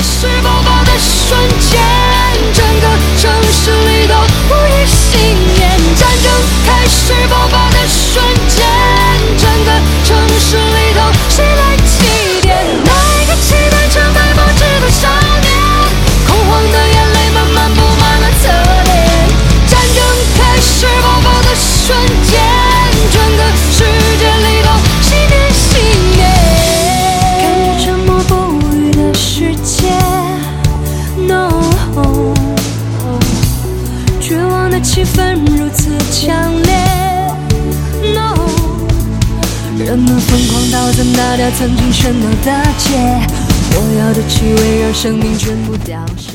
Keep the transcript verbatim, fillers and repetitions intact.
始爆发的瞬间，整个城市里都无一幸免。战争开始爆发的瞬间，整个城市里头谁来起点？那一个期待成为梦之的少年，恐慌的眼泪慢慢布满了侧脸。战争开始爆发的瞬间，整个世界里头熄灭熄灭。看着沉默不语的世界 ，No， 绝望的气氛如此强烈 ，No， 人们疯狂倒着拿掉曾经喧闹的街，火药的气味让生命全部凋谢。